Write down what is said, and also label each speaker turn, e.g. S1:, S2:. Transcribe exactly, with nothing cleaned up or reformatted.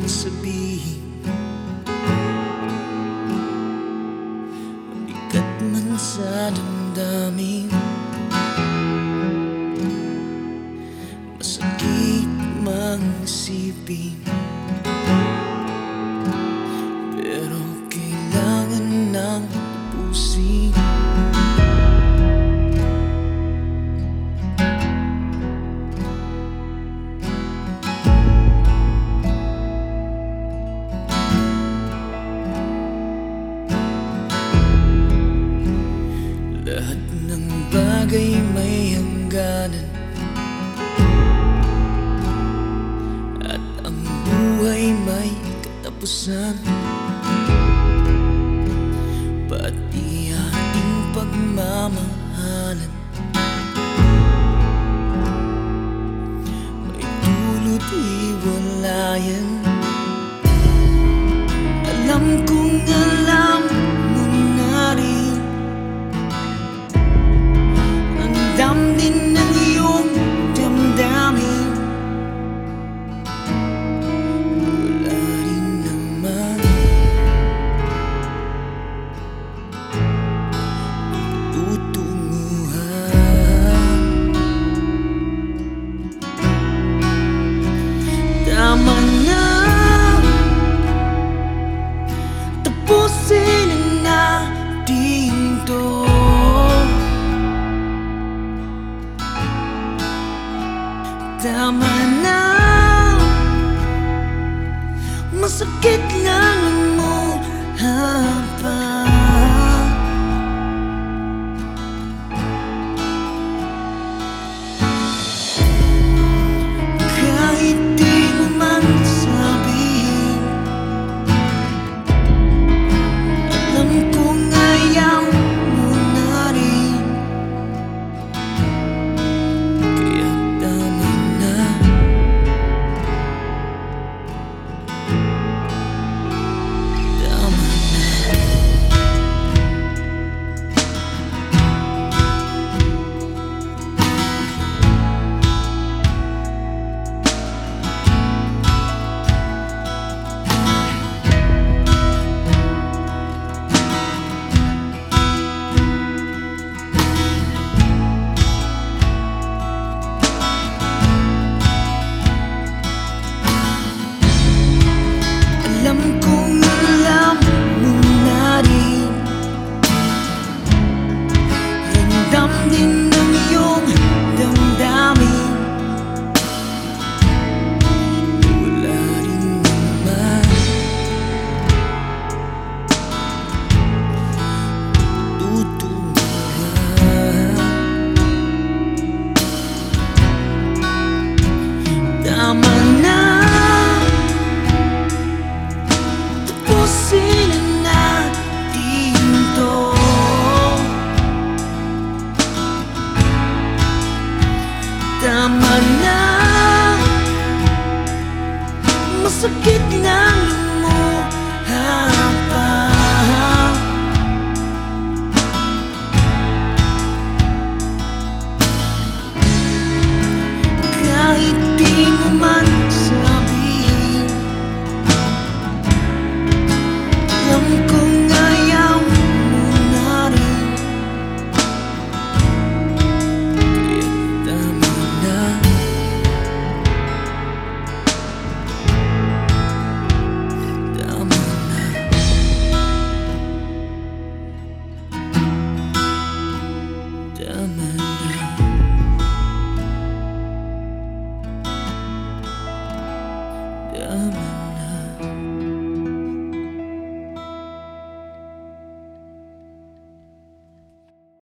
S1: sabihin, mabigat man sa damdamin, masakit mang isipin, pero kailangan nang tapusin. Lahat ng bagay may hangganan, at ang buhay may katapusan. Pati ating pagmamahalan may dulot hiwalayan. Alam kong alam mo na rin ang damdamin ng iyong damdamin. Wala rin naman tutunguhan. Tama na, tapusin na natin to. Tama na, masakit lang mo habang kahit di mo man sabihin, alam kong ayaw mo na rin. Kaya tama na, tama na. Alam kong alam mo na rin ang damdamin ng iyong damdamin. Wala rin naman tutunguhan. Tama na, tapusin na natin to. Tama na, masakit ng